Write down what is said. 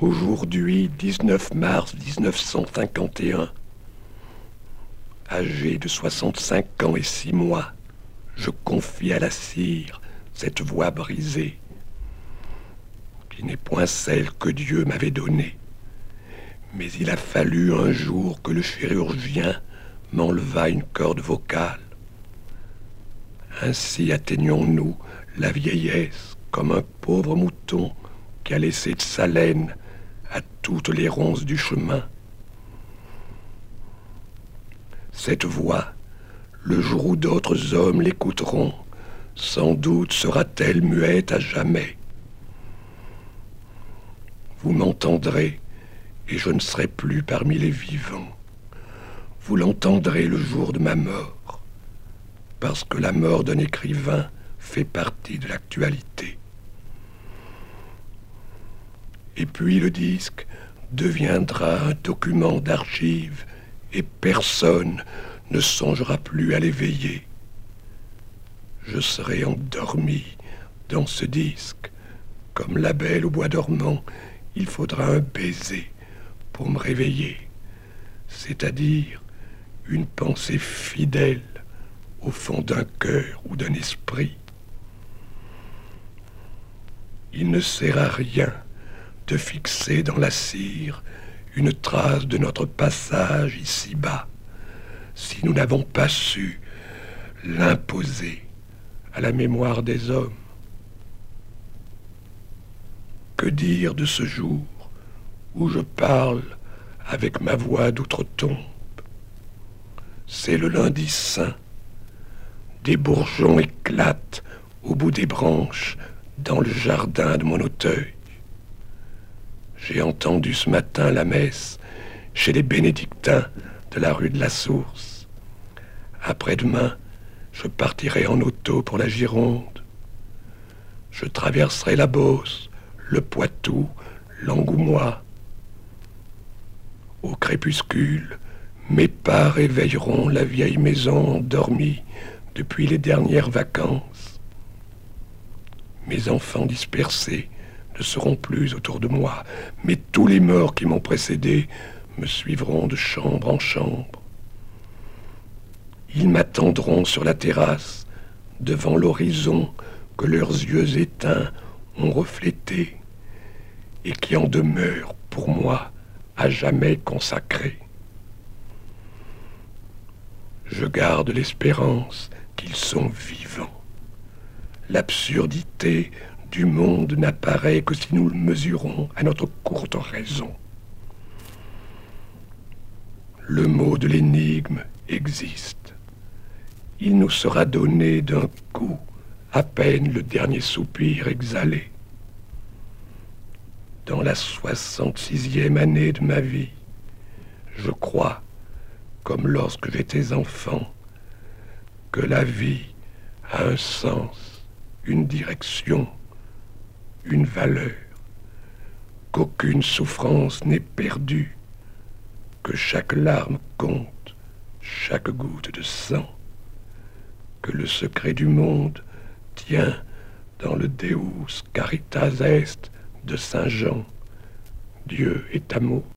Aujourd'hui, 19 mars 1951, âgé de 65 ans et 6 mois, je confie à la cire cette voix brisée, qui n'est point celle que Dieu m'avait donnée. Mais il a fallu un jour que le chirurgien m'enlevât une corde vocale. Ainsi atteignons-nous la vieillesse comme un pauvre mouton qui a laissé de sa laine à toutes les ronces du chemin. Cette voix, le jour où d'autres hommes l'écouteront, sans doute sera-t-elle muette à jamais. Vous m'entendrez, et je ne serai plus parmi les vivants. Vous l'entendrez le jour de ma mort, parce que la mort d'un écrivain fait partie de l'actualité. Et puis le disque deviendra un document d'archives et personne ne songera plus à l'éveiller. Je serai endormi dans ce disque. Comme la belle au bois dormant, il faudra un baiser pour me réveiller, c'est-à-dire une pensée fidèle au fond d'un cœur ou d'un esprit. Il ne sert à rien de fixer dans la cire une trace de notre passage ici-bas, si nous n'avons pas su l'imposer à la mémoire des hommes. Que dire de ce jour où je parle avec ma voix d'outre-tombe? C'est le lundi saint. Des bourgeons éclatent au bout des branches dans le jardin de mon auteuil. J'ai entendu ce matin la messe chez les bénédictins de la rue de la Source. Après-demain, je partirai en auto pour la Gironde. Je traverserai la Beauce, le Poitou, l'Angoumois. Au crépuscule, mes pas réveilleront la vieille maison endormie depuis les dernières vacances. Mes enfants dispersés ne seront plus autour de moi, mais tous les morts qui m'ont précédé me suivront de chambre en chambre. Ils m'attendront sur la terrasse, devant l'horizon que leurs yeux éteints ont reflété et qui en demeure pour moi à jamais consacré. Je garde l'espérance qu'ils sont vivants. L'absurdité du monde n'apparaît que si nous le mesurons à notre courte raison. Le mot de l'énigme existe. Il nous sera donné d'un coup, à peine le dernier soupir exhalé. Dans la 66e année de ma vie, je crois, comme lorsque j'étais enfant, que la vie a un sens, une direction, une valeur, qu'aucune souffrance n'est perdue, que chaque larme compte, chaque goutte de sang, que le secret du monde tient dans le Deus Caritas Est de Saint Jean. Dieu est amour.